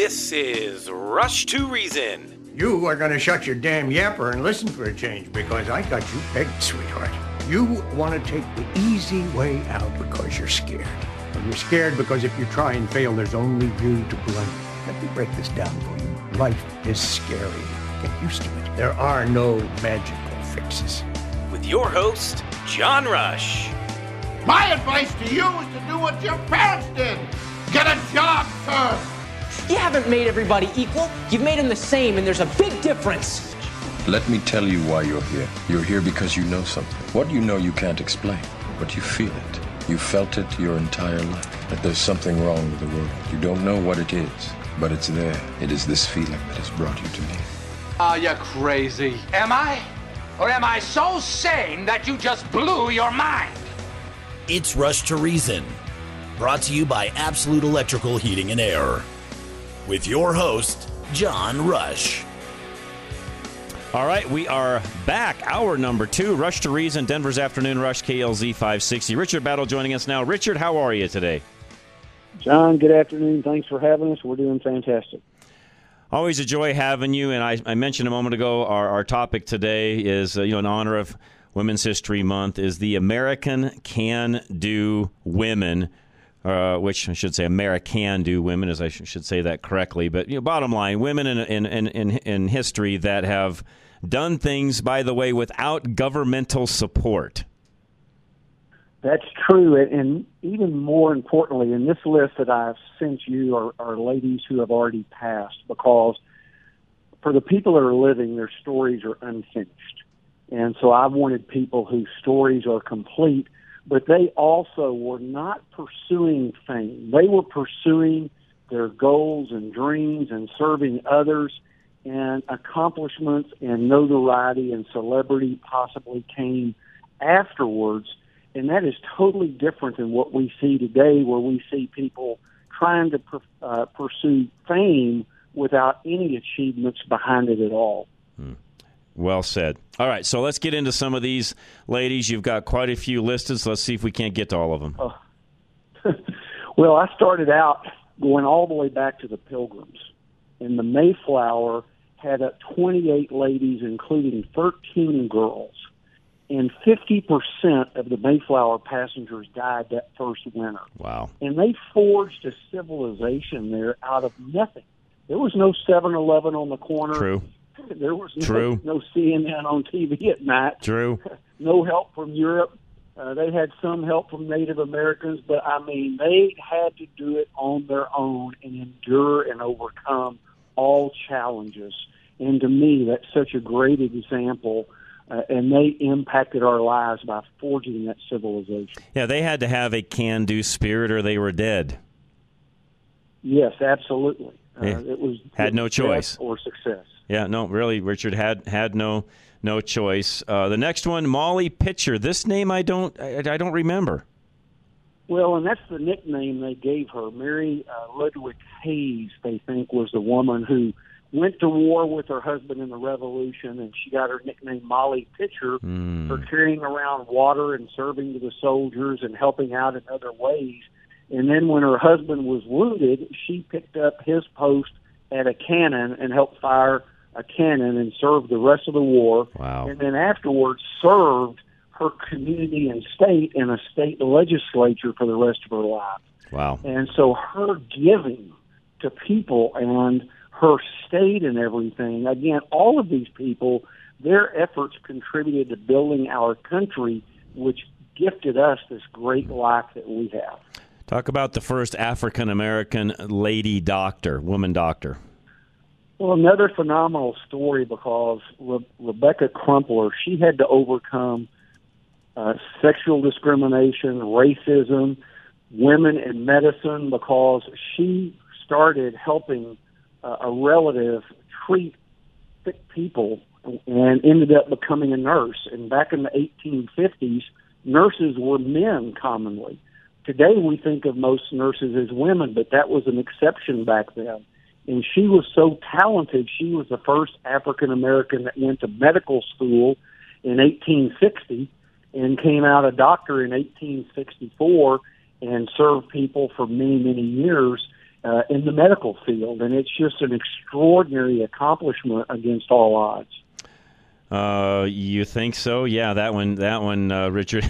This is Rush to Reason. You are going to shut your damn yapper and listen for a change because I got you pegged, sweetheart. You want to take the easy way out because you're scared. Well, you're scared because if you try and fail, there's only you to blame. Let me break this down for you. Life is scary. Get used to it. There are no magical fixes. With your host, John Rush. My advice to you is to do what your parents did. Get a job, sir. You haven't made everybody equal. You've made them the same, and there's a big difference. Let me tell you why you're here. You're here because you know something. What you know you can't explain, but you feel it. You felt it your entire life, that there's something wrong with the world. You don't know what it is, but it's there. It is this feeling that has brought you to me. Are you crazy? Am I? Or am I so sane that you just blew your mind? It's Rush to Reason, brought to you by Absolute Electrical Heating and Air, with your host, John Rush. All right, we are back. Hour number 2, Rush to Reason, Denver's Afternoon Rush, KLZ 560. Richard Battle joining us now. Richard, how are you today? John, good afternoon. Thanks for having us. We're doing fantastic. Always a joy having you. And I mentioned a moment ago, our topic today is, in honor of Women's History Month, is the American Can-Do Women, which I should say American-Do Women, as I should say that correctly. But bottom line, women in history that have done things, by the way, without governmental support. That's true, and even more importantly, in this list that I've sent you are ladies who have already passed, because for the people that are living, their stories are unfinished. And so I wanted people whose stories are complete, but they also were not pursuing fame. They were pursuing their goals and dreams and serving others, and accomplishments and notoriety and celebrity possibly came afterwards. And that is totally different than what we see today, where we see people trying to pursue fame without any achievements behind it at all. Well said. All right, so let's get into some of these ladies. You've got quite a few listed, so let's see if we can't get to all of them. Well, I started out going all the way back to the Pilgrims, and the Mayflower had 28 ladies, including 13 girls, and 50% of the Mayflower passengers died that first winter. Wow. And they forged a civilization there out of nothing. There was no 7-Eleven on the corner. True. There was True. No CNN on TV at night. True. No help from Europe. They had some help from Native Americans, but, they had to do it on their own and endure and overcome all challenges. And to me, that's such a great example, and they impacted our lives by forging that civilization. Yeah, they had to have a can-do spirit or they were dead. Yes, absolutely. It was had no choice. Or success. Yeah, no, really, Richard had no choice. The next one, Molly Pitcher. This name I don't remember. Well, and that's the nickname they gave her. Mary Ludwig Hayes, they think, was the woman who went to war with her husband in the Revolution, and she got her nickname Molly Pitcher for carrying around water and serving to the soldiers and helping out in other ways. And then when her husband was wounded, she picked up his post at a cannon and helped fire a cannon and served the rest of the war. Wow. And then afterwards served her community and state in a state legislature for the rest of her life. Wow. And so her giving to people and her state and everything, again, all of these people, their efforts contributed to building our country, which gifted us this great life that we have. Talk about the first African-American lady doctor, woman doctor. Well, another phenomenal story, because Rebecca Crumpler, she had to overcome sexual discrimination, racism, women in medicine, because she started helping a relative treat sick people and ended up becoming a nurse. And back in the 1850s, nurses were men commonly. Today we think of most nurses as women, but that was an exception back then. And she was so talented, she was the first African-American that went to medical school in 1860 and came out a doctor in 1864 and served people for many, many years. in the medical field, and it's just an extraordinary accomplishment against all odds. You think so? Yeah, that one, Richard,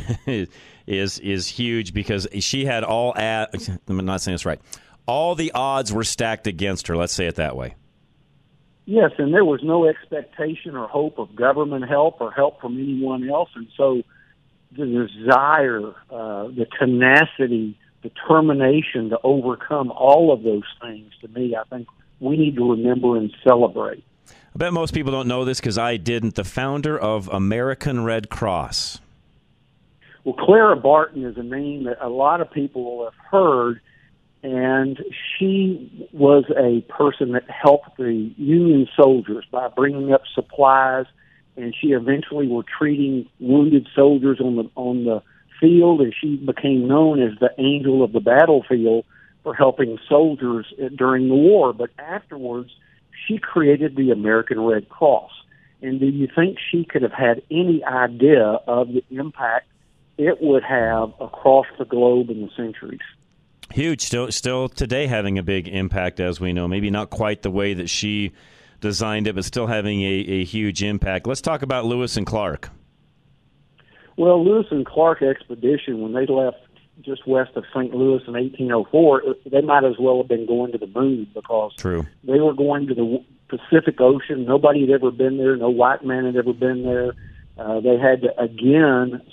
is huge because she had I'm not saying this right. All the odds were stacked against her. Let's say it that way. Yes, and there was no expectation or hope of government help or help from anyone else, and so the desire, the tenacity, determination to overcome all of those things, to me, I think we need to remember and celebrate. I bet most people don't know this because I didn't. The founder of American Red Cross. Well, Clara Barton is a name that a lot of people have heard, and she was a person that helped the Union soldiers by bringing up supplies, and she eventually was treating wounded soldiers on the field, and she became known as the angel of the battlefield for helping soldiers during the war. But afterwards, she created the American Red Cross. And do you think she could have had any idea of the impact it would have across the globe in the centuries? Huge. Still today having a big impact, as we know. Maybe not quite the way that she designed it, but still having a huge impact. Let's talk about Lewis and Clark. Well, Lewis and Clark expedition, when they left just west of St. Louis in 1804, they might as well have been going to the moon because they were going to the Pacific Ocean. Nobody had ever been there. No white man had ever been there. They had to, again,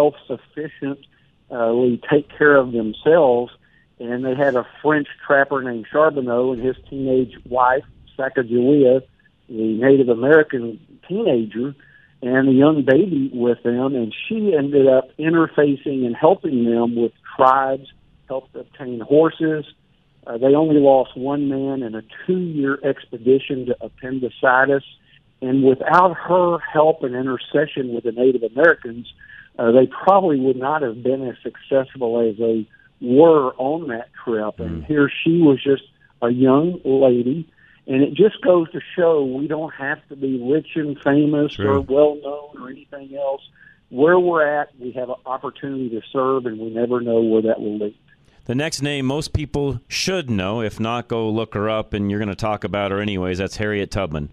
self-sufficiently take care of themselves, and they had a French trapper named Charbonneau and his teenage wife, Sacagawea, the Native American teenager, and a young baby with them, and she ended up interfacing and helping them with tribes, helped obtain horses. They only lost one man in a 2-year expedition to Appendicitis, and without her help and intercession with the Native Americans, they probably would not have been as successful as they were on that trip. And here she was just a young lady. And it just goes to show we don't have to be rich and famous or well-known or anything else. Where we're at, we have an opportunity to serve, and we never know where that will lead. The next name most people should know. If not, go look her up, and you're going to talk about her anyways. That's Harriet Tubman.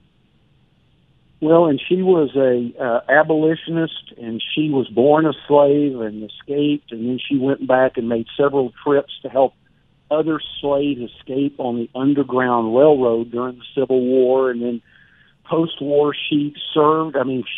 Well, and she was a abolitionist, and she was born a slave and escaped, and then she went back and made several trips to help other slaves escape on the Underground Railroad during the Civil War, and then post-war she served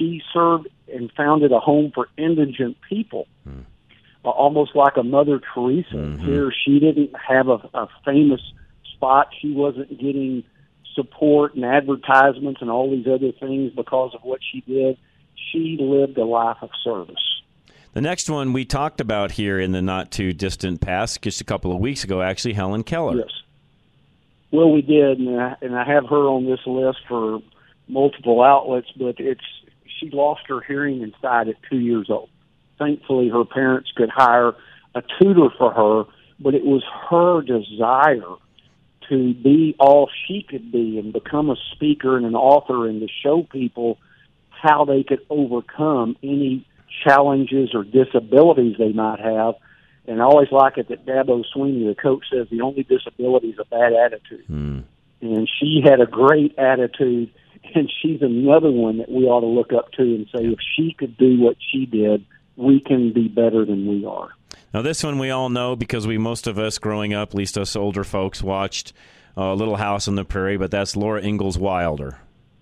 and founded a home for indigent people, almost like a Mother Teresa. Here she didn't have a famous spot. She wasn't getting support and advertisements and all these other things because of what she did. She lived a life of service. The next one we talked about here in the not-too-distant past, just a couple of weeks ago, actually, Helen Keller. Yes. Well, we did, and I have her on this list for multiple outlets, but she lost her hearing and died at 2 years old. Thankfully, her parents could hire a tutor for her, but it was her desire to be all she could be and become a speaker and an author and to show people how they could overcome any challenges or disabilities they might have. And I always like it that Dabo Swinney, the coach, says the only disability is a bad attitude. And she had a great attitude, and she's another one that we ought to look up to and say, if she could do what she did, we can be better than we are. Now, this one we all know because most of us growing up, at least us older folks, watched Little House on the Prairie, but that's Laura Ingalls Wilder.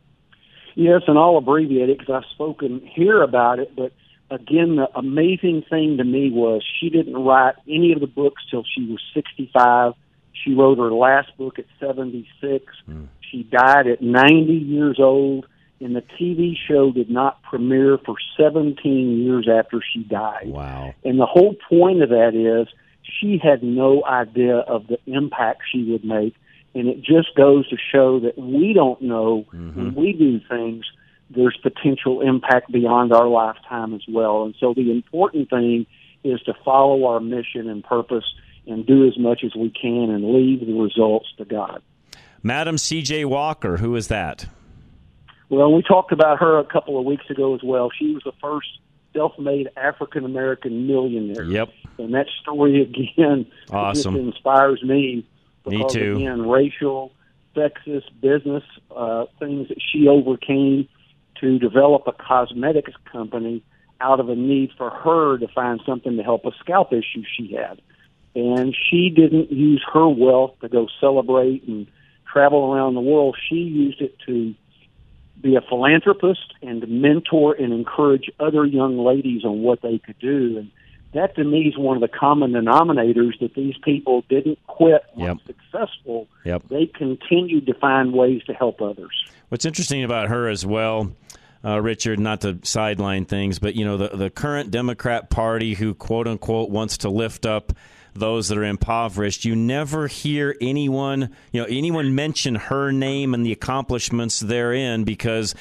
Yes, and I'll abbreviate it because I've spoken here about it, but again, the amazing thing to me was she didn't write any of the books till she was 65. She wrote her last book at 76. She died at 90 years old, and the TV show did not premiere for 17 years after she died. Wow. And the whole point of that is she had no idea of the impact she would make, and it just goes to show that we don't know when we do things, there's potential impact beyond our lifetime as well. And so the important thing is to follow our mission and purpose and do as much as we can and leave the results to God. Madam C.J. Walker, who is that? Well, we talked about her a couple of weeks ago as well. She was the first self-made African-American millionaire. Yep. And that story, again, awesome. just inspires me. because, Me too. Again, racial, sexist, business things that she overcame to develop a cosmetics company out of a need for her to find something to help a scalp issue she had. And she didn't use her wealth to go celebrate and travel around the world. She used it to be a philanthropist and to mentor and encourage other young ladies on what they could do. And that, to me, is one of the common denominators, that these people didn't quit once successful. They continued to find ways to help others. What's interesting about her as well, Richard, not to sideline things, but, you know, the current Democrat Party who, quote unquote, wants to lift up those that are impoverished, you never hear anyone mention her name and the accomplishments therein, because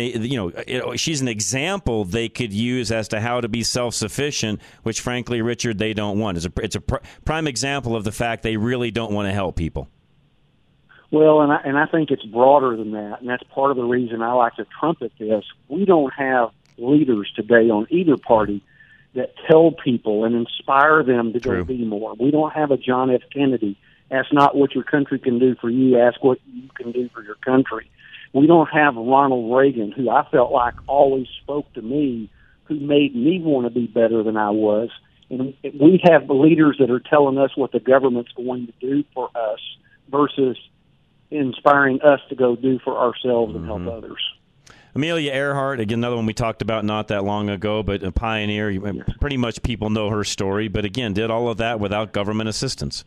she's an example they could use as to how to be self-sufficient, which, frankly, Richard, they don't want. It's a prime example of the fact they really don't want to help people. Well, and I think it's broader than that, and that's part of the reason I like to trumpet this. We don't have leaders today on either party that tell people and inspire them to go be more. We don't have a John F. Kennedy. Ask not what your country can do for you, ask what you can do for your country. We don't have Ronald Reagan, who I felt like always spoke to me, who made me want to be better than I was. And we have leaders that are telling us what the government's going to do for us versus inspiring us to go do for ourselves and help others. Amelia Earhart, again, another one we talked about not that long ago, but a pioneer. Pretty much people know her story, but again, did all of that without government assistance.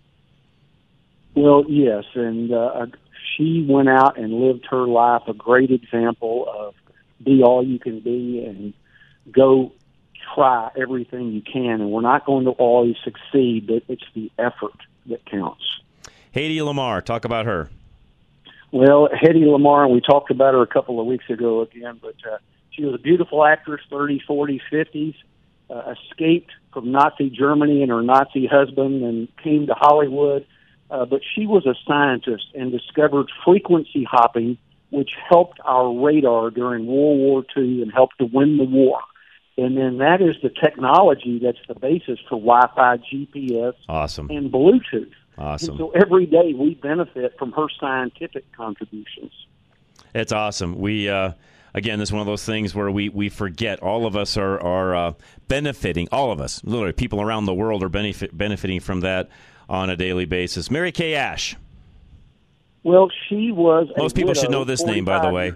Well, yes, and she went out and lived her life, a great example of be all you can be and go try everything you can. And we're not going to always succeed, but it's the effort that counts. Hedy Lamarr, talk about her. Well, Hedy Lamarr, and we talked about her a couple of weeks ago again, but she was a beautiful actress, 30s, 40s, 50s, escaped from Nazi Germany and her Nazi husband and came to Hollywood. But she was a scientist and discovered frequency hopping, which helped our radar during World War II and helped to win the war. And then that is the technology that's the basis for Wi-Fi, GPS, and Bluetooth. Awesome. And so every day we benefit from her scientific contributions. It's awesome. We again, this is one of those things where we forget. All of us are benefiting. All of us, literally, people around the world are benefiting from that on a daily basis. Mary Kay Ash. Well, she was. Most people should know this name, by the way.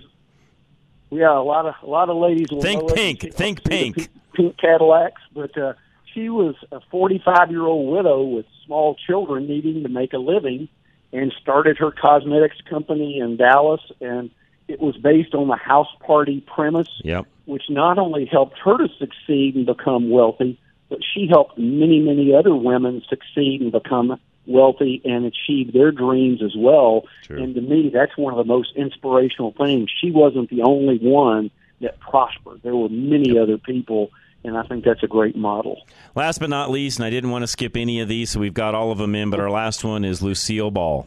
Yeah, a lot of ladies will think know pink. It. Think pink. Pink Cadillacs, but she was a 45-year-old widow with small children needing to make a living, and started her cosmetics company in Dallas. And it was based on the house party premise, which not only helped her to succeed and become wealthy, but she helped many, many other women succeed and become wealthy and achieve their dreams as well. True. And to me, that's one of the most inspirational things. She wasn't the only one that prospered. There were many other people, and I think that's a great model. Last but not least, and I didn't want to skip any of these, so we've got all of them in, but our last one is Lucille Ball.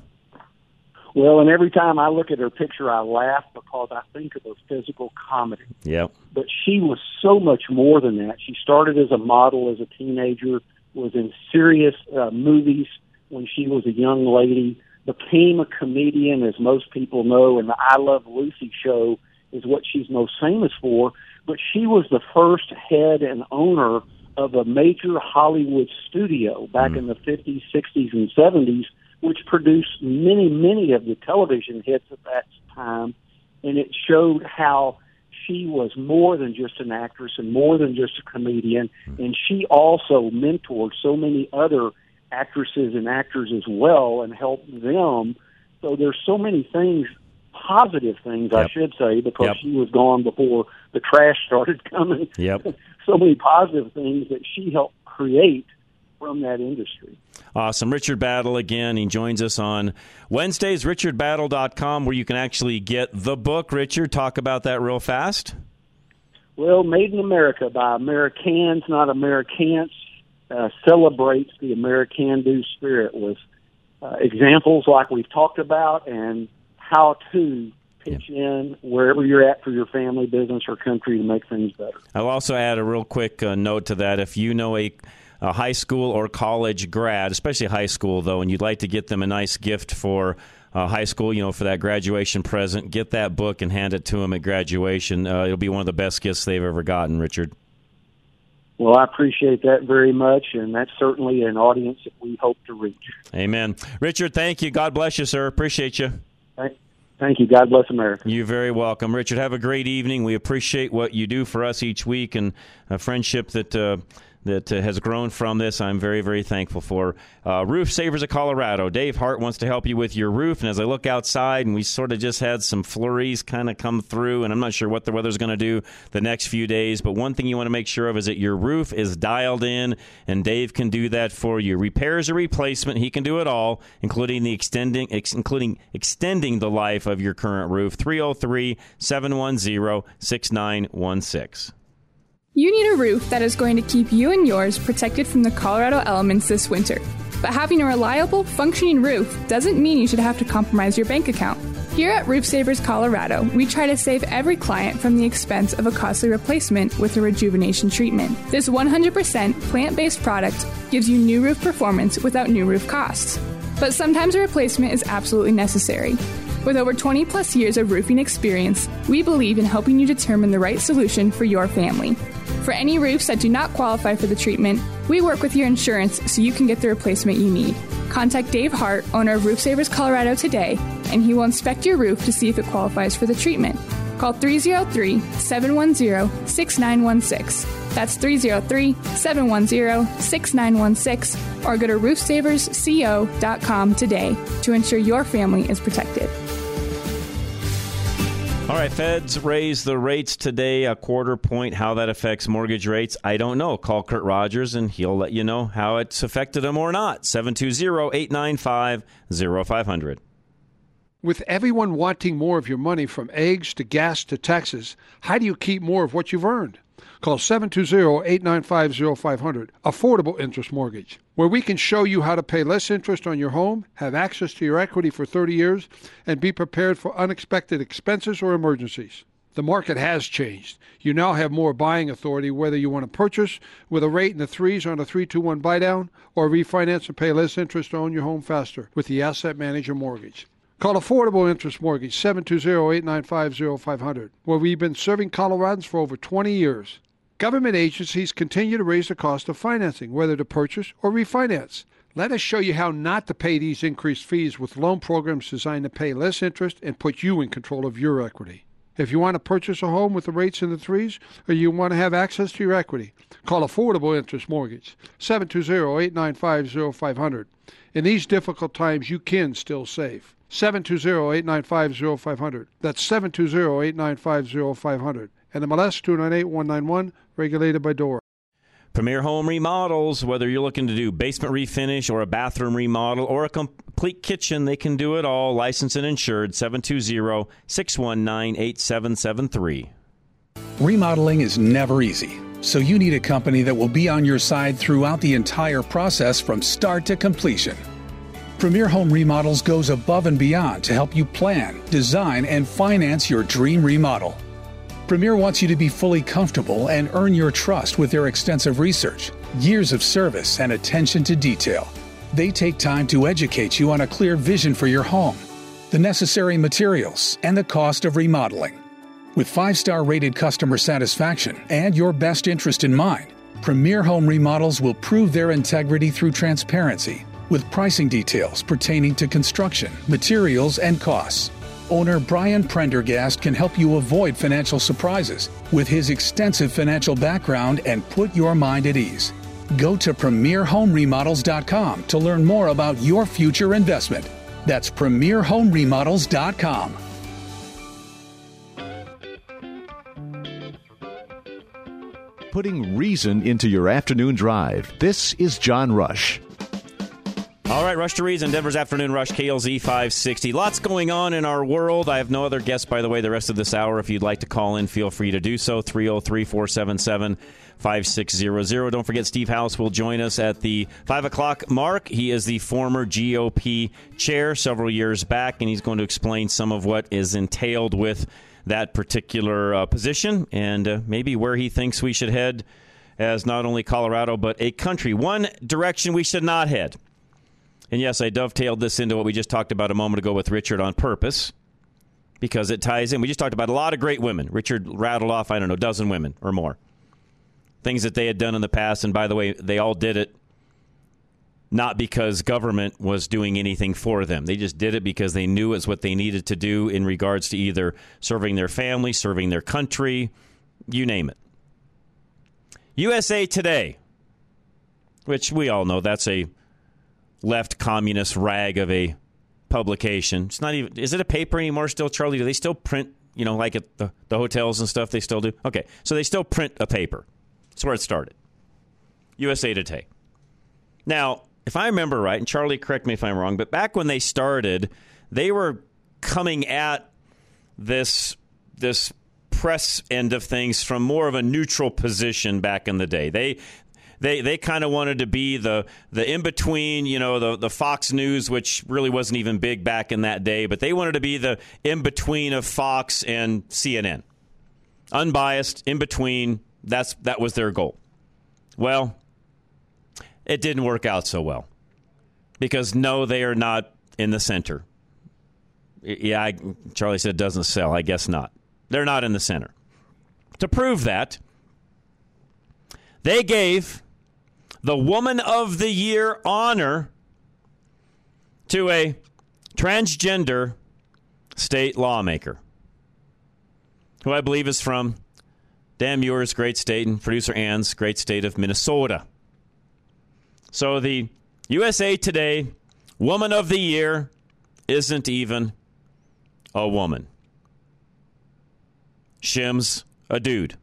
Well, and every time I look at her picture, I laugh because I think of her physical comedy. Yep. But she was so much more than that. She started as a model as a teenager, was in serious movies when she was a young lady, became a comedian, as most people know, and the I Love Lucy show is what she's most famous for. But she was the first head and owner of a major Hollywood studio back in the 50s, 60s, and 70s, which produced many, many of the television hits at that time. And it showed how she was more than just an actress and more than just a comedian. And she also mentored so many other actresses and actors as well and helped them. So there's so many things, positive things, I should say, because she was gone before the trash started coming. So many positive things that she helped create from that industry. Awesome. Richard Battle, again, he joins us on Wednesdays, richardbattle.com, where you can actually get the book. Richard, talk about that real fast. Well, Made in America by Americans, not Americans, celebrates the American-do spirit with examples like we've talked about and how to pitch in wherever you're at for your family, business, or country to make things better. I'll also add a real quick note to that. If you know a a high school or college grad, especially high school, though, and you'd like to get them a nice gift for high school, for that graduation present, get that book and hand it to them at graduation. It'll be one of the best gifts they've ever gotten, Richard. Well, I appreciate that very much, and that's certainly an audience that we hope to reach. Amen. Richard, thank you. God bless you, sir. Appreciate you. Thank you. God bless America. You're very welcome. Richard, have a great evening. We appreciate what you do for us each week and a friendship that has grown from this. I'm very, very thankful for. Roof Savers of Colorado. Dave Hart wants to help you with your roof. And as I look outside, and we sort of just had some flurries kind of come through, and I'm not sure what the weather's going to do the next few days, but one thing you want to make sure of is that your roof is dialed in, and Dave can do that for you. Repairs or replacement, he can do it all, including extending the life of your current roof. 303-710-6916. You need a roof that is going to keep you and yours protected from the Colorado elements this winter. But having a reliable, functioning roof doesn't mean you should have to compromise your bank account. Here at Roof Savers Colorado, we try to save every client from the expense of a costly replacement with a rejuvenation treatment. This 100% plant-based product gives you new roof performance without new roof costs. But sometimes a replacement is absolutely necessary. With over 20 plus years of roofing experience, we believe in helping you determine the right solution for your family. For any roofs that do not qualify for the treatment, we work with your insurance so you can get the replacement you need. Contact Dave Hart, owner of Roof Savers Colorado today, and he will inspect your roof to see if it qualifies for the treatment. Call 303-710-6916. That's 303-710-6916, or go to roofsaversco.com today to ensure your family is protected. All right, Feds raised the rates today a quarter point. How that affects mortgage rates, I don't know. Call Kurt Rogers, and he'll let you know how it's affected them or not. 720-895-0500. With everyone wanting more of your money, from eggs to gas to taxes, how do you keep more of what you've earned? Call 720-895-0500, Affordable Interest Mortgage, where we can show you how to pay less interest on your home, have access to your equity for 30 years, and be prepared for unexpected expenses or emergencies. The market has changed. You now have more buying authority whether you want to purchase with a rate in the threes on a 3-2-1 buy-down, or refinance and pay less interest to own your home faster with the Asset Manager Mortgage. Call Affordable Interest Mortgage, 720-895-0500, where we've been serving Coloradans for over 20 years. Government agencies continue to raise the cost of financing, whether to purchase or refinance. Let us show you how not to pay these increased fees with loan programs designed to pay less interest and put you in control of your equity. If you want to purchase a home with the rates in the threes, or you want to have access to your equity, call Affordable Interest Mortgage, 720-895-0500. In these difficult times, you can still save. 720-895-0500. That's 720-895-0500. And MLS 298-191, regulated by DORA. Premier Home Remodels, whether you're looking to do basement refinish or a bathroom remodel or a complete kitchen, they can do it all. Licensed and insured, 720-619-8773. Remodeling is never easy, so you need a company that will be on your side throughout the entire process from start to completion. Premier Home Remodels goes above and beyond to help you plan, design, and finance your dream remodel. Premier wants you to be fully comfortable and earn your trust with their extensive research, years of service, and attention to detail. They take time to educate you on a clear vision for your home, the necessary materials, and the cost of remodeling. With 5-star rated customer satisfaction and your best interest in mind, Premier Home Remodels will prove their integrity through transparency, with pricing details pertaining to construction, materials, and costs. Owner Brian Prendergast can help you avoid financial surprises with his extensive financial background and put your mind at ease. Go to PremierHomeRemodels.com to learn more about your future investment. That's PremierHomeRemodels.com. Putting reason into your afternoon drive. This is John Rush. All right, Rush to Reason, Denver's Afternoon Rush, KLZ 560. Lots going on in our world. I have no other guests, by the way, the rest of this hour. If you'd like to call in, feel free to do so, 303-477-5600. Don't forget, Steve House will join us at the 5 o'clock mark. He is the former GOP chair several years back, and he's going to explain some of what is entailed with that particular position and maybe where he thinks we should head as not only Colorado, but a country. One direction we should not head. And yes, I dovetailed this into what we just talked about a moment ago with Richard on purpose, because it ties in. We just talked about a lot of great women. Richard rattled off, I don't know, a dozen women or more. Things that they had done in the past. And by the way, they all did it not because government was doing anything for them. They just did it because they knew it's what they needed to do in regards to either serving their family, serving their country, you name it. USA Today, which we all know that's a left communist rag of a publication. It's not even, is it a paper anymore still, Charlie? Do they still print, like at the hotels and stuff, they still do? Okay, so they still print a paper. That's where it started. USA Today. Now, if I remember right, and Charlie, correct me if I'm wrong, but back when they started, they were coming at this press end of things from more of a neutral position back in the day. They kind of wanted to be the in-between, the Fox News, which really wasn't even big back in that day, but they wanted to be the in-between of Fox and CNN. Unbiased, in-between, that was their goal. Well, it didn't work out so well because, no, they are not in the center. Yeah, Charlie said it doesn't sell. I guess not. They're not in the center. To prove that, they gave the Woman of the Year honor to a transgender state lawmaker who I believe is from Dan Muir's great state and producer Ann's great state of Minnesota. So the USA Today Woman of the Year isn't even a woman. Shim's a dude.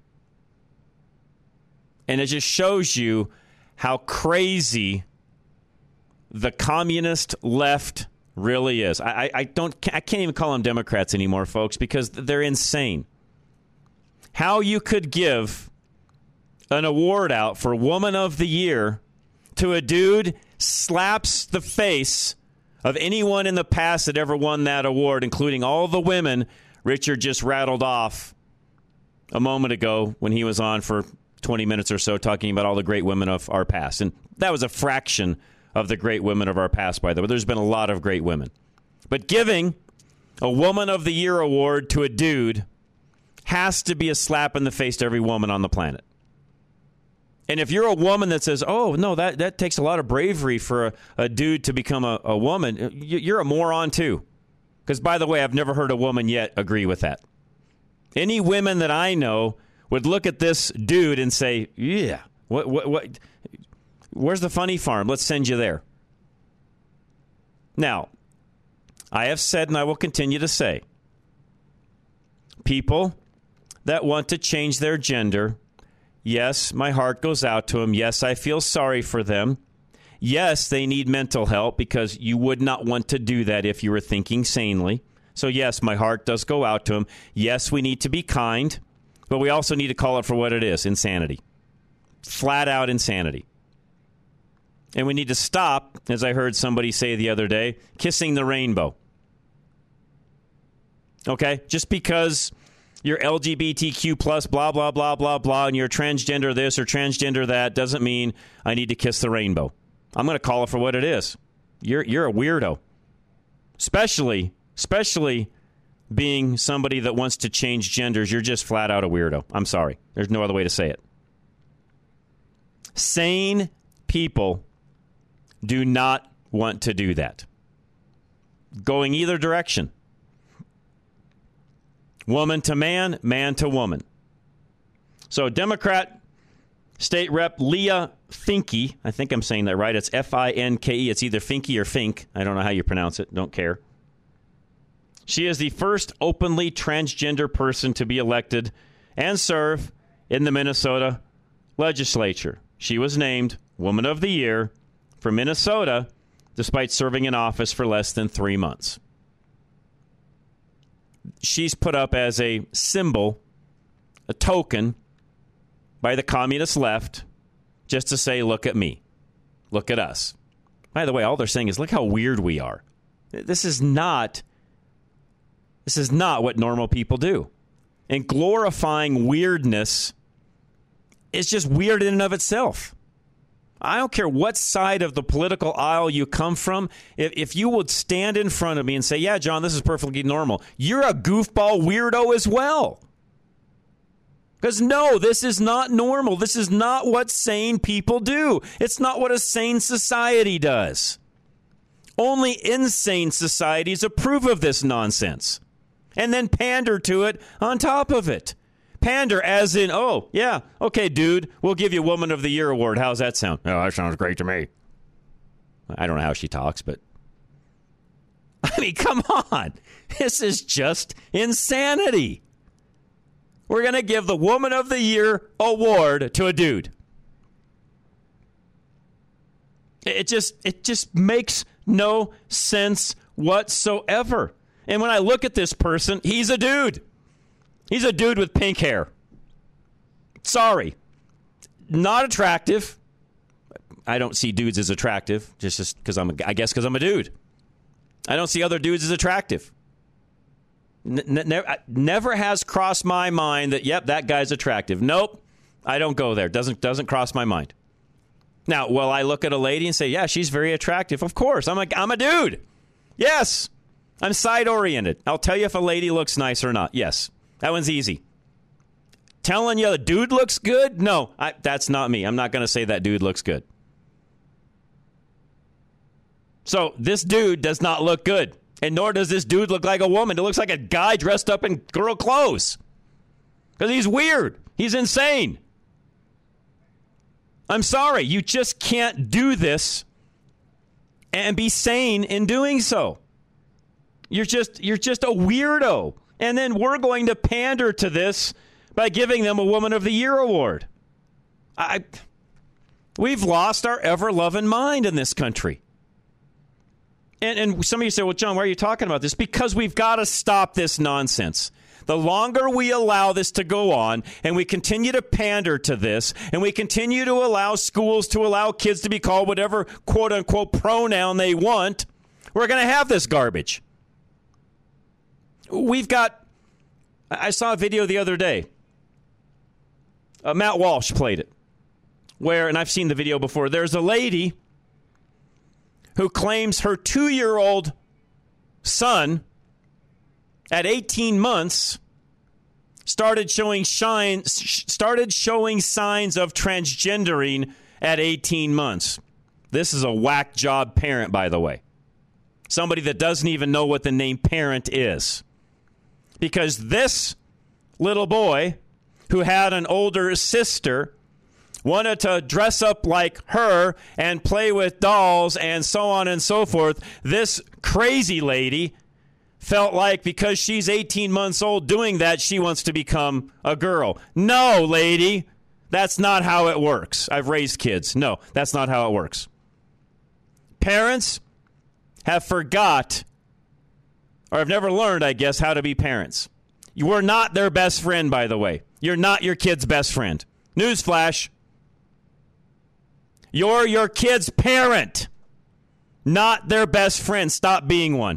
And it just shows you how crazy the communist left really is. I can't even call them Democrats anymore, folks, because they're insane. How you could give an award out for Woman of the Year to a dude slaps the face of anyone in the past that ever won that award, including all the women Richard just rattled off a moment ago when he was on for 20 minutes or so talking about all the great women of our past. And that was a fraction of the great women of our past, by the way. There's been a lot of great women. But giving a Woman of the Year award to a dude has to be a slap in the face to every woman on the planet. And if you're a woman that says, oh, no, that takes a lot of bravery for a dude to become a woman, you're a moron too. Because, by the way, I've never heard a woman yet agree with that. Any women that I know would look at this dude and say, yeah, what? Where's the funny farm? Let's send you there. Now, I have said and I will continue to say, people that want to change their gender, yes, my heart goes out to them. Yes, I feel sorry for them. Yes, they need mental help because you would not want to do that if you were thinking sanely. So, yes, my heart does go out to them. Yes, we need to be kind, but we also need to call it for what it is, insanity. Flat out insanity. And we need to stop, as I heard somebody say the other day, kissing the rainbow. Okay? Just because you're LGBTQ plus blah, blah, blah, blah, blah, and you're transgender this or transgender that doesn't mean I need to kiss the rainbow. I'm going to call it for what it is. You're a weirdo. Especially being somebody that wants to change genders, you're just flat out a weirdo. I'm sorry. There's no other way to say it. Sane people do not want to do that. Going either direction. Woman to man, man to woman. So Democrat State Rep Leah Finke, I think I'm saying that right. It's Finke. It's either Finke or Fink. I don't know how you pronounce it. Don't care. She is the first openly transgender person to be elected and serve in the Minnesota legislature. She was named Woman of the Year for Minnesota despite serving in office for less than 3 months. She's put up as a symbol, a token by the communist left just to say, look at me. Look at us. By the way, all they're saying is, look how weird we are. This is not what normal people do. And glorifying weirdness it's just weird in and of itself. I don't care what side of the political aisle you come from. If you would stand in front of me and say, yeah, John, this is perfectly normal, you're a goofball weirdo as well. Because no, this is not normal. This is not what sane people do. It's not what a sane society does. Only insane societies approve of this nonsense and then pander to it on top of it. Pander as in, oh, yeah, okay, dude, we'll give you Woman of the Year award. How's that sound? Oh, that sounds great to me. I don't know how she talks, but I mean, come on. This is just insanity. We're going to give the Woman of the Year award to a dude. It just makes no sense whatsoever. And when I look at this person, he's a dude. He's a dude with pink hair. Sorry. Not attractive. I don't see dudes as attractive just because I'm a dude. I don't see other dudes as attractive. Never has crossed my mind that, yep, that guy's attractive. Nope. I don't go there. Doesn't cross my mind. Now, will I look at a lady and say, yeah, she's very attractive? Of course. I'm a dude. Yes. I'm side-oriented. I'll tell you if a lady looks nice or not. Yes. That one's easy. Telling you the dude looks good? No, that's not me. I'm not going to say that dude looks good. So this dude does not look good. And nor does this dude look like a woman. It looks like a guy dressed up in girl clothes. Because he's weird. He's insane. I'm sorry. You just can't do this and be sane in doing so. You're just a weirdo. And then we're going to pander to this by giving them a Woman of the Year award. We've lost our ever-loving mind in this country. And some of you say, well, John, why are you talking about this? Because we've got to stop this nonsense. The longer we allow this to go on and we continue to pander to this and we continue to allow schools to allow kids to be called whatever quote-unquote pronoun they want, we're going to have this garbage. I saw a video the other day. Matt Walsh played it. And I've seen the video before. There's a lady who claims her 2-year-old son at 18 months started showing signs of transgendering at 18 months. This is a whack job parent, by the way. Somebody that doesn't even know what the name parent is. Because this little boy who had an older sister wanted to dress up like her and play with dolls and so on and so forth. This crazy lady felt like because she's 18 months old doing that, she wants to become a girl. No, lady, that's not how it works. I've raised kids. No, that's not how it works. Parents have forgot, or have never learned, I guess, how to be parents. You are not their best friend, by the way. You're not your kid's best friend. Newsflash. You're your kid's parent, not their best friend. Stop being one.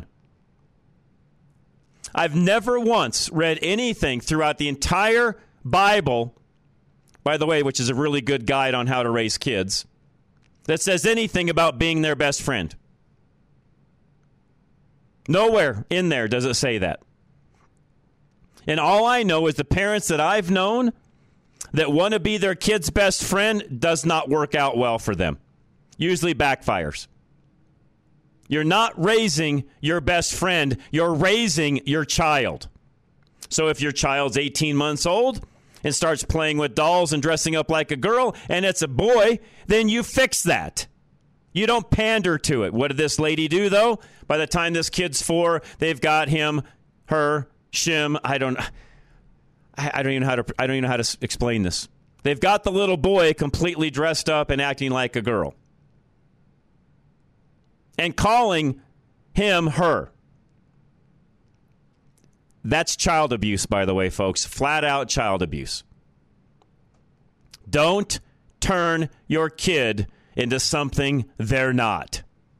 I've never once read anything throughout the entire Bible, by the way, which is a really good guide on how to raise kids, that says anything about being their best friend. Nowhere in there does it say that. And all I know is the parents that I've known that want to be their kid's best friend does not work out well for them. Usually backfires. You're not raising your best friend. You're raising your child. So if your child's 18 months old and starts playing with dolls and dressing up like a girl and it's a boy, then you fix that. You don't pander to it. What did this lady do, though? By the time this kid's 4, they've got him, her, shim. I don't even know how to explain this. They've got the little boy completely dressed up and acting like a girl. And calling him her. That's child abuse, by the way, folks. Flat out child abuse. Don't turn your kid into something they're not.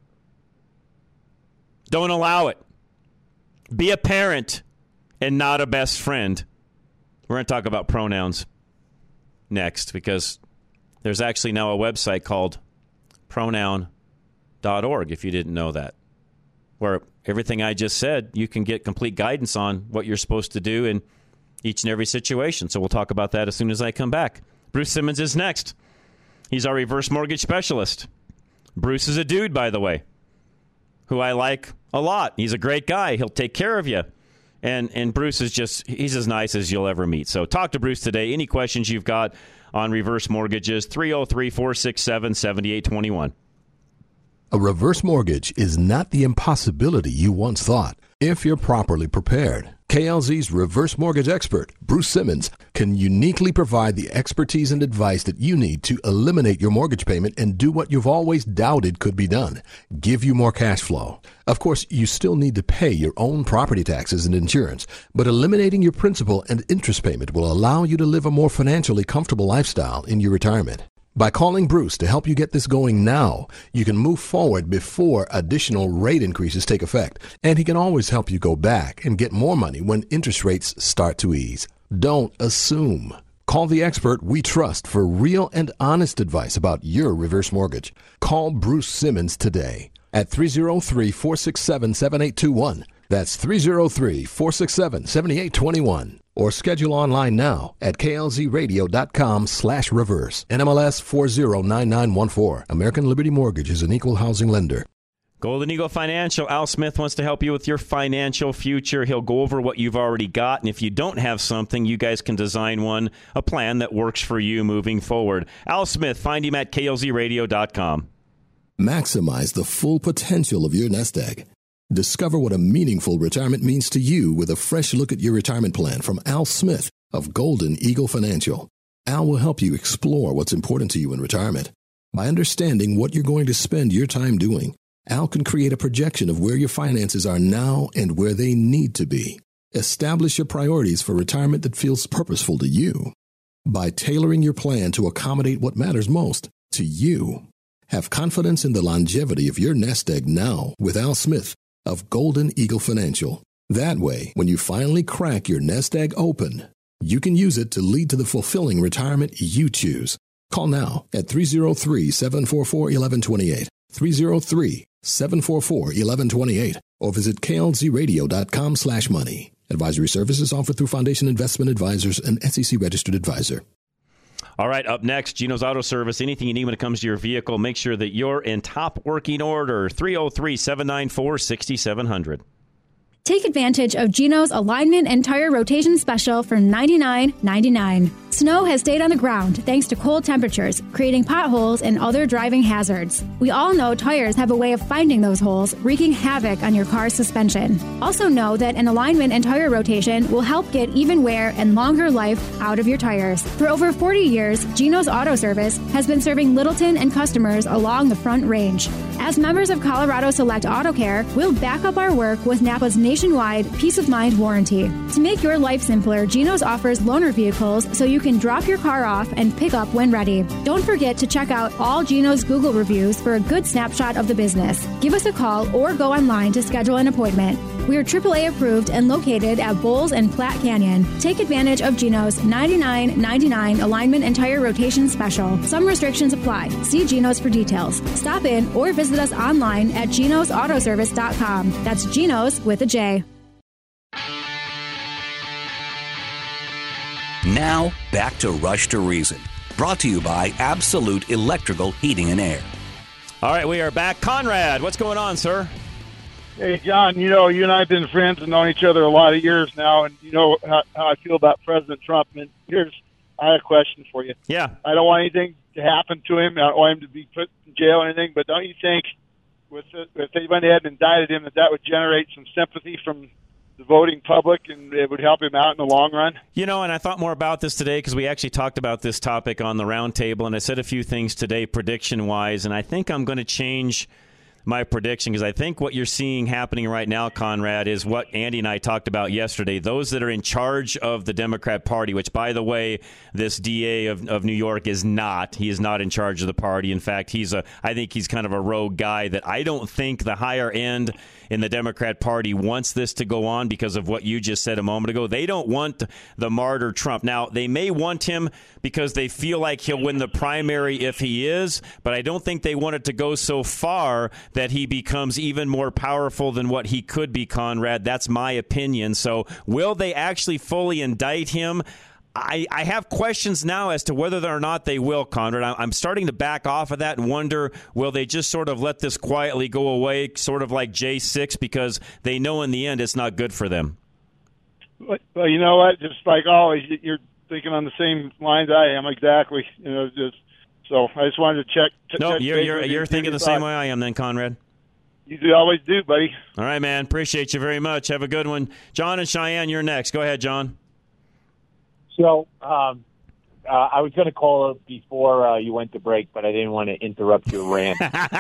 Don't allow it. Be a parent and not a best friend. We're going to talk about pronouns next, because there's actually now a website called pronoun.org, if you didn't know that, where everything I just said, you can get complete guidance on what you're supposed to do in each and every situation. So we'll talk about that as soon as I come back. Bruce Simmons is next. He's our reverse mortgage specialist. Bruce is a dude, by the way, who I like a lot. He's a great guy. He'll take care of you. And Bruce is he's as nice as you'll ever meet. So talk to Bruce today. Any questions you've got on reverse mortgages, 303-467-7821. A reverse mortgage is not the impossibility you once thought if you're properly prepared. KLZ's reverse mortgage expert, Bruce Simmons, can uniquely provide the expertise and advice that you need to eliminate your mortgage payment and do what you've always doubted could be done, give you more cash flow. Of course, you still need to pay your own property taxes and insurance, but eliminating your principal and interest payment will allow you to live a more financially comfortable lifestyle in your retirement. By calling Bruce to help you get this going now, you can move forward before additional rate increases take effect, and he can always help you go back and get more money when interest rates start to ease. Don't assume. Call the expert we trust for real and honest advice about your reverse mortgage. Call Bruce Simmons today at 303-467-7821. That's 303-467-7821. Or schedule online now at klzradio.com/reverse. NMLS 409914. American Liberty Mortgage is an equal housing lender. Golden Eagle Financial. Al Smith wants to help you with your financial future. He'll go over what you've already got, and if you don't have something, you guys can design a plan that works for you moving forward. Al Smith, find him at klzradio.com. Maximize the full potential of your nest egg. Discover what a meaningful retirement means to you with a fresh look at your retirement plan from Al Smith of Golden Eagle Financial. Al will help you explore what's important to you in retirement. By understanding what you're going to spend your time doing, Al can create a projection of where your finances are now and where they need to be. Establish your priorities for retirement that feels purposeful to you. By tailoring your plan to accommodate what matters most to you. Have confidence in the longevity of your nest egg now with Al Smith of Golden Eagle Financial. That way, when you finally crack your nest egg open, you can use it to lead to the fulfilling retirement you choose. Call now at 303-744-1128, 303-744-1128, or visit klzradio.com/money. Advisory services offered through Foundation Investment Advisors, an SEC-registered advisor. All right, up next, Geno's Auto Service. Anything you need when it comes to your vehicle, make sure that you're in top working order. 303-794-6700. Take advantage of Geno's alignment and tire rotation special for $99.99. Snow has stayed on the ground thanks to cold temperatures, creating potholes and other driving hazards. We all know tires have a way of finding those holes, wreaking havoc on your car's suspension. Also know that an alignment and tire rotation will help get even wear and longer life out of your tires. For over 40 years, Geno's Auto Service has been serving Littleton and customers along the Front Range. As members of Colorado Select Auto Care, we'll back up our work with Napa's nationwide peace of mind warranty. To make your life simpler, Geno's offers loaner vehicles so you can drop your car off and pick up when ready. Don't forget to check out all Geno's Google reviews for a good snapshot of the business. Give us a call or go online to schedule an appointment. We are AAA approved and located at Bowles and Platte Canyon. Take advantage of Geno's $99.99 alignment and tire rotation special. Some restrictions apply. See Geno's for details. Stop in or visit us online at genosautoservice.com. That's Geno's with a J. Now, back to Rush to Reason. Brought to you by Absolute Electrical Heating and Air. All right, we are back. Conrad, what's going on, sir? Hey, John, you know, you and I have been friends and known each other a lot of years now, and you know how I feel about President Trump. And I have a question for you. Yeah. I don't want anything to happen to him. I don't want him to be put in jail or anything, but don't you think if anybody had indicted him that would generate some sympathy from the voting public and it would help him out in the long run? You know, and I thought more about this today because we actually talked about this topic on the roundtable, and I said a few things today prediction-wise, and I think I'm going to change my prediction, because I think what you're seeing happening right now, Conrad, is what Andy and I talked about yesterday. Those that are in charge of the Democrat Party, which, by the way, this DA of New York is not. He is not in charge of the party. In fact, I think he's kind of a rogue guy that I don't think the higher end in the Democrat Party wants this to go on because of what you just said a moment ago. They don't want the martyr Trump. Now, they may want him because they feel like he'll win the primary if he is, but I don't think they want it to go so far that he becomes even more powerful than what he could be, Conrad. That's my opinion. So will they actually fully indict him? I have questions now as to whether or not they will, Conrad. I'm starting to back off of that and wonder, will they just sort of let this quietly go away, sort of like J6, because they know in the end it's not good for them? Well, you know what? Just like always, you're thinking on the same lines I am, exactly. So I just wanted to check. No, you're thinking the same way I am then, Conrad. You always do, buddy. All right, man. Appreciate you very much. Have a good one. John and Cheyenne, you're next. Go ahead, John. So I was going to call it before you went to break, but I didn't want to interrupt your rant.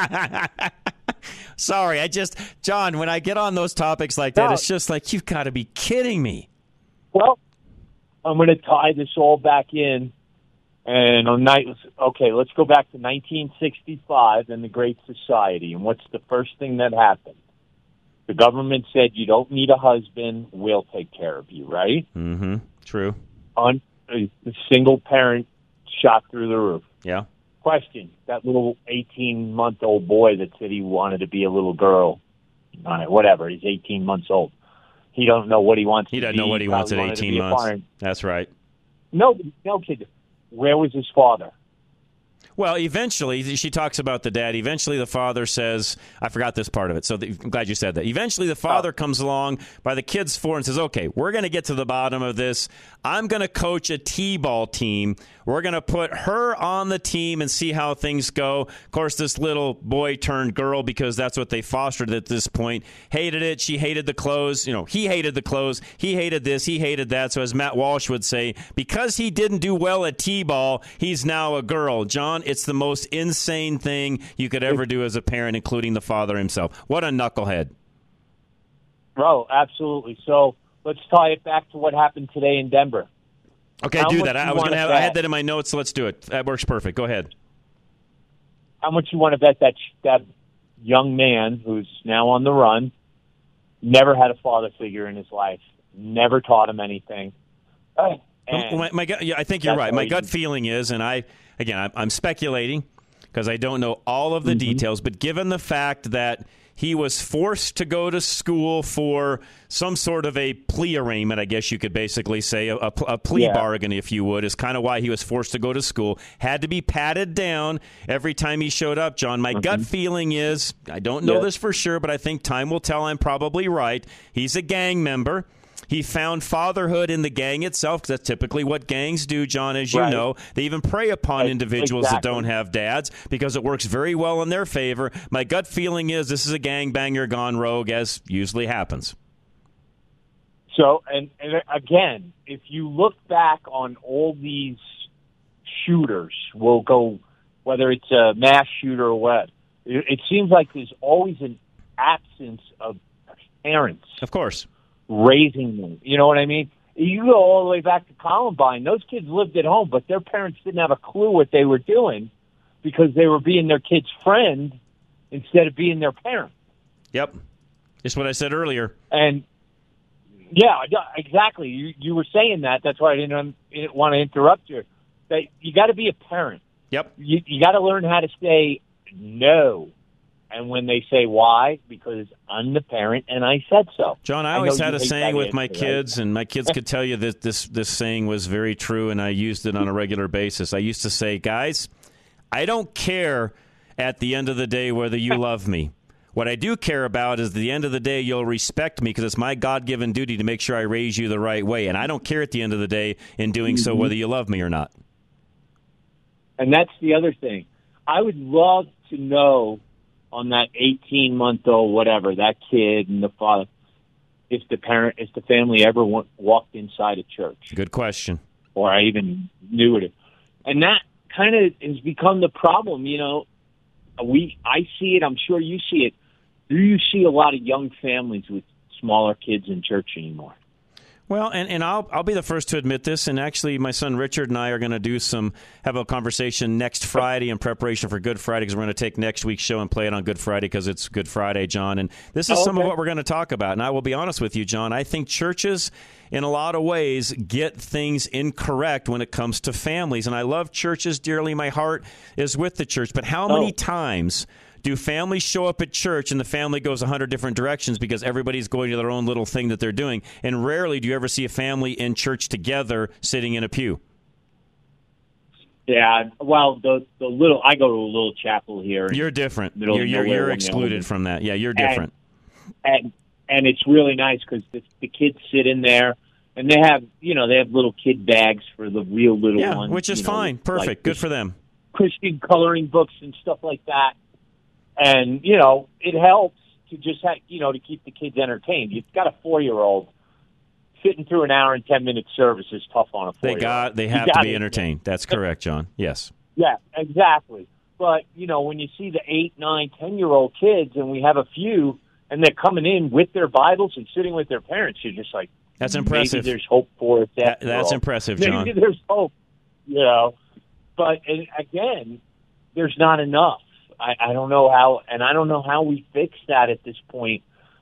Sorry, John, when I get on those topics like that, it's just like, you've got to be kidding me. Well, I'm going to tie this all back in. And let's go back to 1965 and the Great Society. And what's the first thing that happened? The government said, you don't need a husband, we'll take care of you, right? Mm-hmm. True. A single parent shot through the roof. Yeah. Question, that little 18-month-old boy that said he wanted to be a little girl, whatever, he's 18 months old. He don't know what he wants to be. He doesn't know what he wants at 18 months. That's right. No kid. Where was his father? Well, eventually, she talks about the dad. Eventually, the father says, I forgot this part of it, so I'm glad you said that. Eventually, the father comes along by the kid's four and says, okay, we're going to get to the bottom of this. I'm going to coach a T-ball team. We're going to put her on the team and see how things go. Of course, this little boy turned girl, because that's what they fostered at this point, hated it. She hated the clothes. He hated the clothes. He hated this. He hated that. So as Matt Walsh would say, because he didn't do well at T-ball, he's now a girl. John, it's the most insane thing you could ever do as a parent, including the father himself. What a knucklehead. Bro, absolutely. So let's tie it back to what happened today in Denver. Okay, do that. I had that in my notes, so let's do it. That works perfect. Go ahead. How much you want to bet that young man who's now on the run never had a father figure in his life, never taught him anything? I think you're right. My gut feeling is, and I'm speculating because I don't know all of the details, but given the fact that he was forced to go to school for some sort of a plea arraignment, I guess you could basically say, a plea bargain, if you would, is kind of why he was forced to go to school. Had to be patted down every time he showed up, John. My gut feeling is, I don't know this for sure, but I think time will tell. I'm probably right. He's a gang member. He found fatherhood in the gang itself, because that's typically what gangs do, John, as you know. They even prey upon individuals that don't have dads because it works very well in their favor. My gut feeling is this is a gangbanger gone rogue, as usually happens. So, and again, if you look back on all these shooters, we'll go, whether it's a mass shooter or what, it seems like there's always an absence of parents. Of course. Raising them. You know what I mean? You go all the way back to Columbine. Those kids lived at home, but their parents didn't have a clue what they were doing because they were being their kid's friend instead of being their parent. Yep. Just what I said earlier. And, yeah, exactly. You were saying that. That's why I didn't want to interrupt you. That you got to be a parent. Yep. You got to learn how to say no. And when they say why, because I'm the parent and I said so. John, I always had a saying with my kids, and my kids could tell you that this saying was very true, and I used it on a regular basis. I used to say, guys, I don't care at the end of the day whether you love me. What I do care about is at the end of the day you'll respect me because it's my God-given duty to make sure I raise you the right way. And I don't care at the end of the day in doing so whether you love me or not. And that's the other thing. I would love to know on that 18-month-old, whatever, that kid and the father, if the family ever walked inside a church. Good question. Or I even knew it. And that kind of has become the problem, I see it. I'm sure you see it. Do you see a lot of young families with smaller kids in church anymore? Well, and I'll be the first to admit this, and actually my son Richard and I are going to have a conversation next Friday in preparation for Good Friday, because we're going to take next week's show and play it on Good Friday because it's Good Friday, John. And this is some of what we're going to talk about. And I will be honest with you, John, I think churches in a lot of ways get things incorrect when it comes to families. And I love churches dearly. My heart is with the church. But how many times do families show up at church and the family goes 100 different directions because everybody's going to their own little thing that they're doing? And rarely do you ever see a family in church together sitting in a pew. Yeah, well, the little, I go to a little chapel here. You're different. You're excluded from that. Yeah, you're different. And it's really nice because the kids sit in there and they have little kid bags for the real little ones. Which is fine. Perfect. Like good for them. Christian coloring books and stuff like that. And, it helps to just have, to keep the kids entertained. You've got a 4-year-old sitting through an hour and 10-minute service is tough on a 4-year-old. They have to be entertained. That's correct, John. Yes. Yeah, exactly. But, when you see the 8, 9, 10-year-old kids, and we have a few, and they're coming in with their Bibles and sitting with their parents, you're just like, that's impressive. Maybe there's hope for it. That's impressive, John. Maybe there's hope, But, again, there's not enough. I don't know how, and I don't know how we fix that at this point.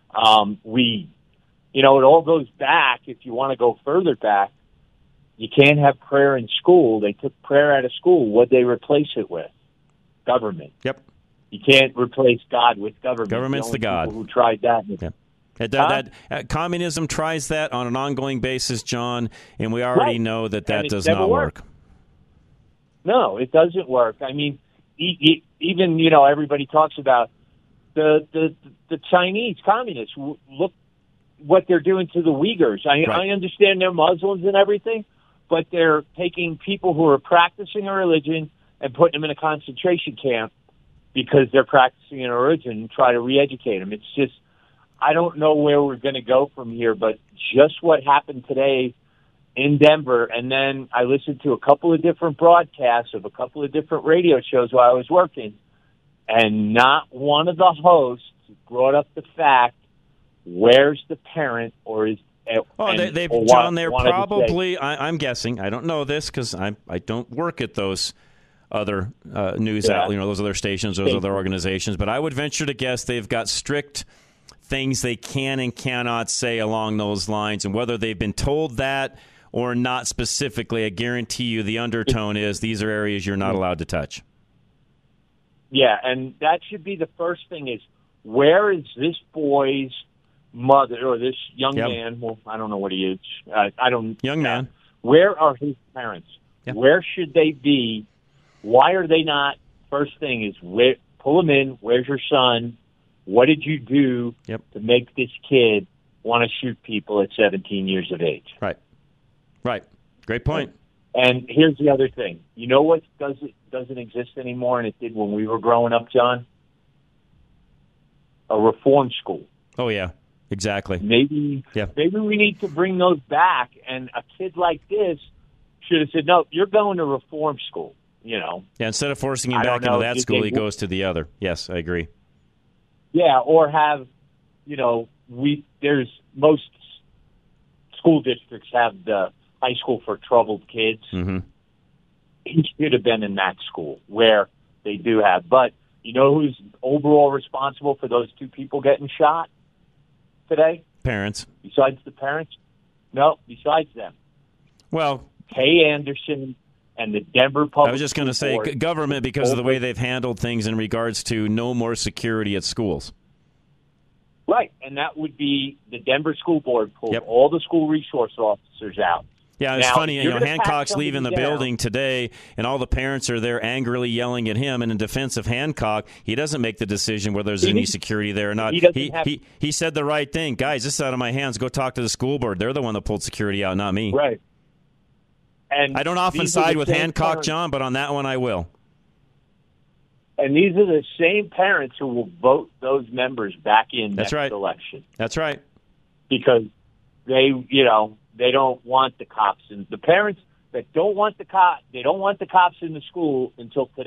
It all goes back. If you want to go further back, you can't have prayer in school. They took prayer out of school. What'd they replace it with? Government. Yep. You can't replace God with government. Government's the God. Who tried that? Yep. Communism tries that on an ongoing basis, John, and we already know that does not work. No, it doesn't work. I mean, even everybody talks about the Chinese communists. Look what they're doing to the Uyghurs. I understand they're Muslims and everything, but they're taking people who are practicing a religion and putting them in a concentration camp because they're practicing an religion and try to re-educate them. It's just, I don't know where we're going to go from here, but just what happened today in Denver, and then I listened to a couple of different broadcasts of a couple of different radio shows while I was working, and not one of the hosts brought up the fact, where's the parent, or is... John, they're probably, I'm guessing, I don't know this because I don't work at those other news outlets, those other stations, those other organizations, but I would venture to guess they've got strict things they can and cannot say along those lines, and whether they've been told that or not specifically, I guarantee you the undertone is these are areas you're not allowed to touch. Yeah, and that should be the first thing is, where is this boy's mother or this young man? Well, I don't know what he is. Young man. Where are his parents? Yep. Where should they be? Why are they not? First thing is, pull them in. Where's your son? What did you do to make this kid want to shoot people at 17 years of age? Right. Great point. And here's the other thing. You know what doesn't exist anymore, and it did when we were growing up, John? A reform school. Oh, yeah. Exactly. Maybe we need to bring those back, and a kid like this should have said, no, you're going to reform school, Yeah, instead of forcing him back into that school, he goes to the other. Yes, I agree. Yeah, or have, there's most school districts have the high school for troubled kids. Mm-hmm. He should have been in that school where they do have. But you know who's overall responsible for those 2 people getting shot today? Parents. Besides the parents? No, besides them. Well, Kay Anderson and the Denver Public I was just going to say government because of the way they've handled things in regards to no more security at schools. Right, and that would be the Denver School Board pulled all the school resource officers out. Yeah, it's funny. Hancock's leaving the building today, and all the parents are there angrily yelling at him. And in defense of Hancock, he doesn't make the decision whether there's any security there or not. He said the right thing. Guys, this is out of my hands. Go talk to the school board. They're the one that pulled security out, not me. Right. And I don't often side with Hancock, John, but on that one I will. And these are the same parents who will vote those members back in next election. That's right. Because they don't want the cops, and the parents that don't want the cops in the school until today.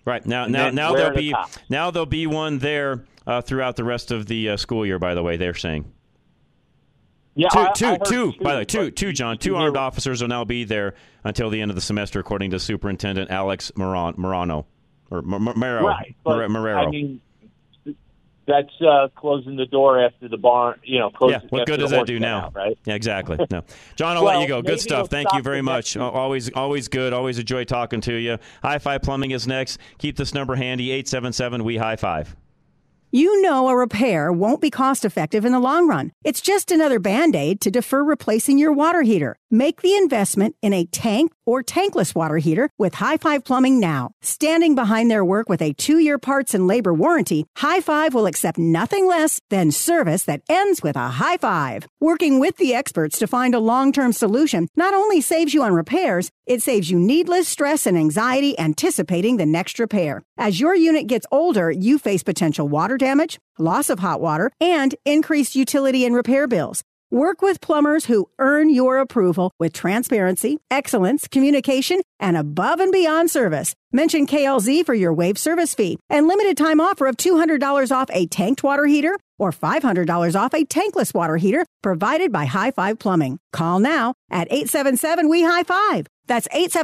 Right. Now there'll be one there throughout the rest of the school year, by the way, they're saying. Yeah, two, John. Two armed officers will now be there until the end of the semester, according to Superintendent Alex Marano. Or Marrero. Right. Marrero. I mean, that's closing the door after the barn, what good does that do now? Out, right? Yeah, exactly. No. John, I'll let you go. Good stuff. Thank you very much. Always good. Always enjoy talking to you. High Five Plumbing is next. Keep this number handy, 877-WE-HIGH-FIVE. You know a repair won't be cost-effective in the long run. It's just another Band-Aid to defer replacing your water heater. Make the investment in a tank or tankless water heater with High Five Plumbing now. Standing behind their work with a 2-year parts and labor warranty, High Five will accept nothing less than service that ends with a high five. Working with the experts to find a long-term solution not only saves you on repairs, it saves you needless stress and anxiety anticipating the next repair. As your unit gets older, you face potential water damage, loss of hot water, and increased utility and repair bills. Work with plumbers who earn your approval with transparency, excellence, communication, and above and beyond service. Mention KLZ for your waived service fee and limited time offer of $200 off a tanked water heater or $500 off a tankless water heater provided by High Five Plumbing. Call now at 877-WE-HIGH-FIVE. That's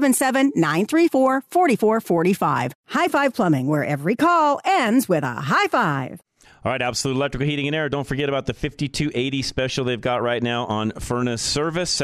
877-934-4445. High Five Plumbing, where every call ends with a high five. All right, Absolute Electrical Heating and Air. Don't forget about the 5280 special they've got right now on furnace service,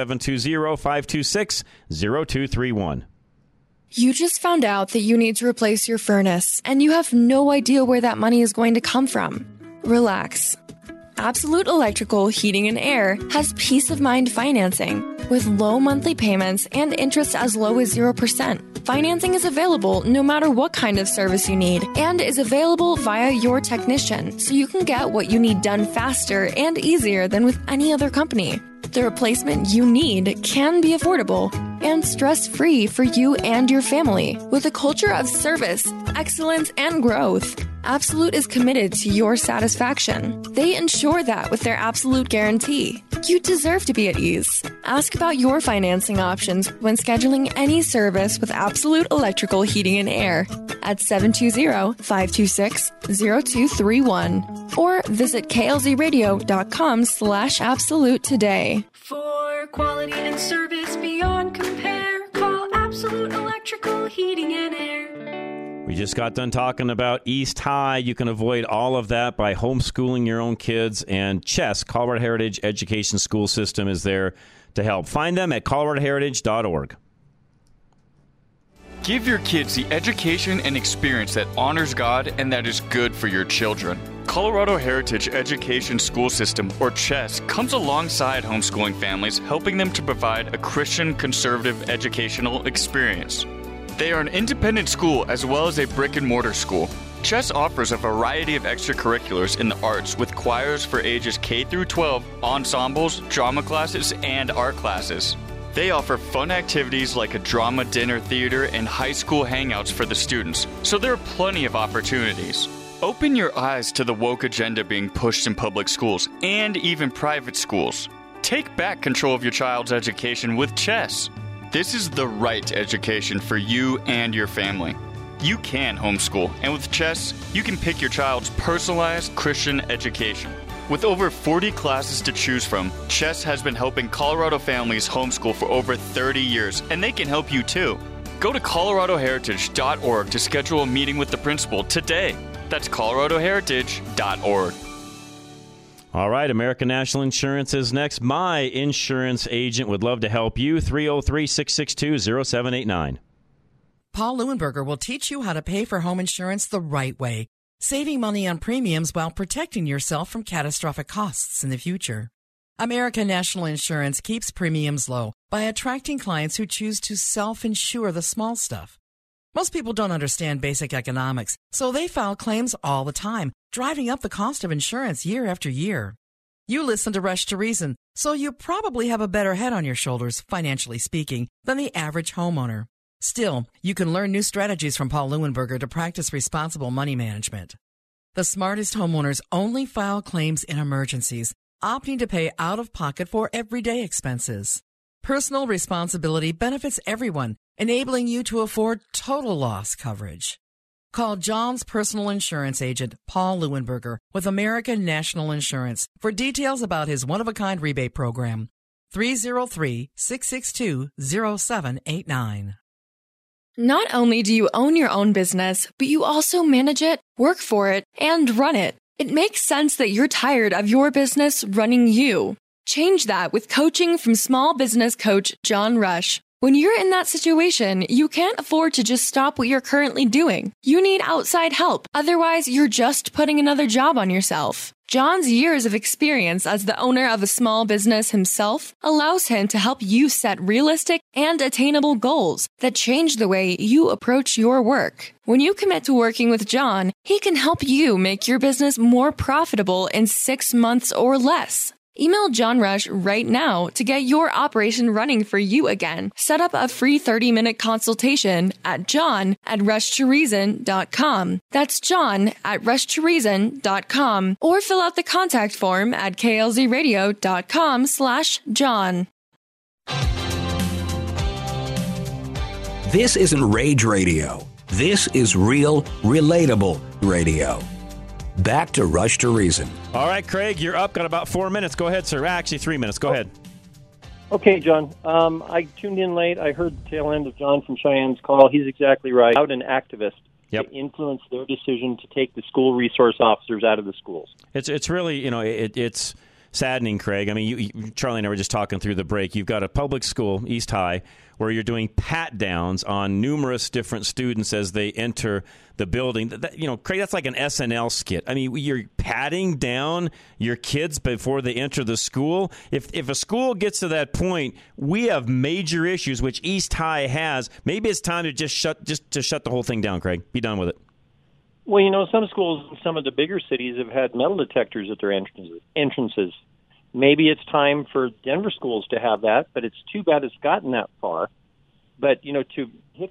720-526-0231. You just found out that you need to replace your furnace, and you have no idea where that money is going to come from. Relax. Absolute Electrical Heating and Air has peace of mind financing with low monthly payments and interest as low as 0%. Financing is available no matter what kind of service you need and is available via your technician, so you can get what you need done faster and easier than with any other company. The replacement you need can be affordable and stress-free for you and your family. With a culture of service, excellence, and growth, Absolute is committed to your satisfaction. They ensure that with their Absolute Guarantee. You deserve to be at ease. Ask about your financing options when scheduling any service with Absolute Electrical Heating and Air at 720-526-0231 or visit klzradio.com/absolute today. For quality and service beyond compare, call Absolute Electrical Heating and Air. We just got done talking about East High. You can avoid all of that by homeschooling your own kids. And CHES, Colorado Heritage Education School System, is there to help. Find them at coloradoheritage.org. Give your kids the education and experience that honors God and that is good for your children. Colorado Heritage Education School System, or CHES, comes alongside homeschooling families, helping them to provide a Christian conservative educational experience. They are an independent school as well as a brick-and-mortar school. CHES offers a variety of extracurriculars in the arts with choirs for ages K through 12, ensembles, drama classes, and art classes. They offer fun activities like a drama dinner theater and high school hangouts for the students, so there are plenty of opportunities. Open your eyes to the woke agenda being pushed in public schools and even private schools. Take back control of your child's education with CHES. This is the right education for you and your family. You can homeschool, and with CHES, you can pick your child's personalized Christian education. With over 40 classes to choose from, CHES has been helping Colorado families homeschool for over 30 years, and they can help you too. Go to coloradoheritage.org to schedule a meeting with the principal today. That's coloradoheritage.org. All right, American National Insurance is next. My insurance agent would love to help you. 303-662-0789. Paul Leuenberger will teach you how to pay for home insurance the right way, saving money on premiums while protecting yourself from catastrophic costs in the future. American National Insurance keeps premiums low by attracting clients who choose to self-insure the small stuff. Most people don't understand basic economics, so they file claims all the time, driving up the cost of insurance year after year. You listen to Rush to Reason, so you probably have a better head on your shoulders, financially speaking, than the average homeowner. Still, you can learn new strategies from Paul Leuenberger to practice responsible money management. The smartest homeowners only file claims in emergencies, opting to pay out of pocket for everyday expenses. Personal responsibility benefits everyone, enabling you to afford total loss coverage. Call John's personal insurance agent, Paul Leuenberger, with American National Insurance for details about his one-of-a-kind rebate program. 303-662-0789. Not only do you own your own business, but you also manage it, work for it, and run it. It makes sense that you're tired of your business running you. Change that with coaching from small business coach John Rush. When you're in that situation, you can't afford to just stop what you're currently doing. You need outside help. Otherwise, you're just putting another job on yourself. John's years of experience as the owner of a small business himself allows him to help you set realistic and attainable goals that change the way you approach your work. When you commit to working with John, he can help you make your business more profitable in 6 months or less. Email John Rush right now to get your operation running for you again. Set up a free 30-minute consultation at john@rushtoreason.com. That's john@rushtoreason.com. Or fill out the contact form at klzradio.com/John. This isn't Rage Radio. This is real, relatable radio. Back to Rush to Reason. All right, Craig, you're up. Got about 4 minutes. Go ahead, sir. Actually, 3 minutes. Go ahead. Okay, John. I tuned in late. I heard the tail end of John from Cheyenne's call. He's exactly right. Out an activist to influence their decision to take the school resource officers out of the schools. It's really, it's saddening, Craig. I mean, Charlie and I were just talking through the break. You've got a public school, East High, where you're doing pat-downs on numerous different students as they enter the building. Craig, that's like an SNL skit. I mean, you're patting down your kids before they enter the school. If a school gets to that point, we have major issues, which East High has. Maybe it's time to just shut the whole thing down, Craig. Be done with it. Well, some schools in some of the bigger cities have had metal detectors at their entrances. Maybe it's time for Denver schools to have that, but it's too bad it's gotten that far. But, to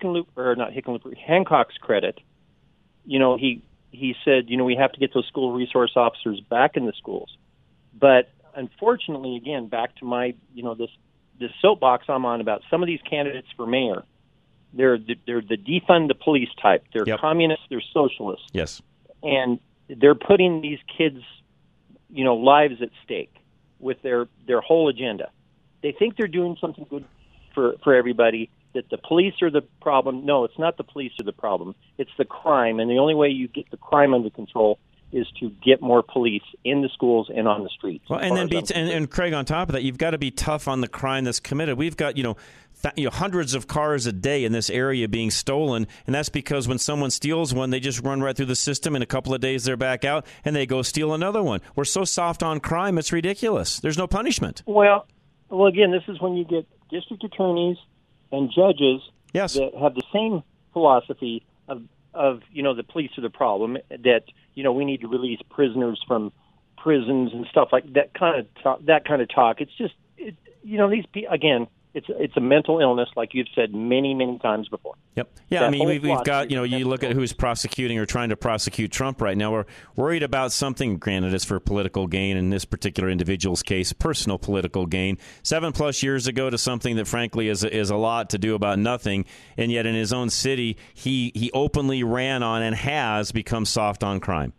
Hancock's credit, he said, we have to get those school resource officers back in the schools. But unfortunately, again, back to my, this soapbox I'm on about some of these candidates for mayor. They're the defund the police type. They're communists. They're socialists. Yes. And they're putting these kids, lives at stake with their whole agenda. They think they're doing something good for everybody, that the police are the problem. No, it's not the police are the problem. It's the crime. And the only way you get the crime under control is to get more police in the schools and on the streets. Well, and then and Craig, on top of that, you've got to be tough on the crime that's committed. We've got, hundreds of cars a day in this area being stolen, and that's because when someone steals one, they just run right through the system. In a couple of days, they're back out, and they go steal another one. We're so soft on crime, it's ridiculous. There's no punishment. Well, again, this is when you get district attorneys and judges that have the same philosophy of the police are the problem, that we need to release prisoners from prisons and stuff like that kind of talk. It's just these people, again, it's a mental illness, like you've said many, many times before. Yep. Yeah, I mean, we've got, you look at who's prosecuting or trying to prosecute Trump right now. We're worried about something, granted, it's for political gain, in this particular individual's case, personal political gain. 7+ years ago to something that, frankly, is a lot to do about nothing, and yet in his own city, he openly ran on and has become soft on crime.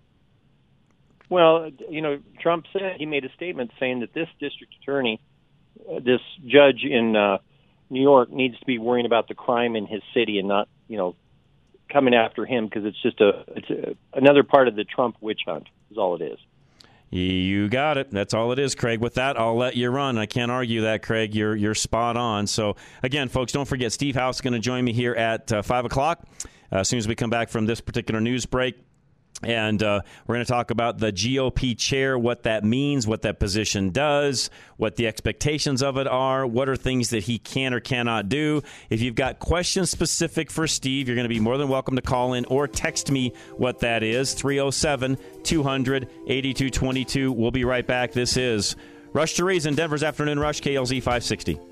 Well, Trump said, he made a statement saying that this district attorney, this judge in New York, needs to be worrying about the crime in his city and not, coming after him, because it's just another part of the Trump witch hunt is all it is. You got it. That's all it is, Craig. With that, I'll let you run. I can't argue that, Craig. You're spot on. So, again, folks, don't forget, Steve House is going to join me here at 5 o'clock as soon as we come back from this particular news break. And we're going to talk about the GOP chair, what that means, what that position does, what the expectations of it are, what are things that he can or cannot do. If you've got questions specific for Steve, you're going to be more than welcome to call in or text me what that is, 307-200-8222. We'll be right back. This is Rush to Reason, Denver's Afternoon Rush, KLZ 560.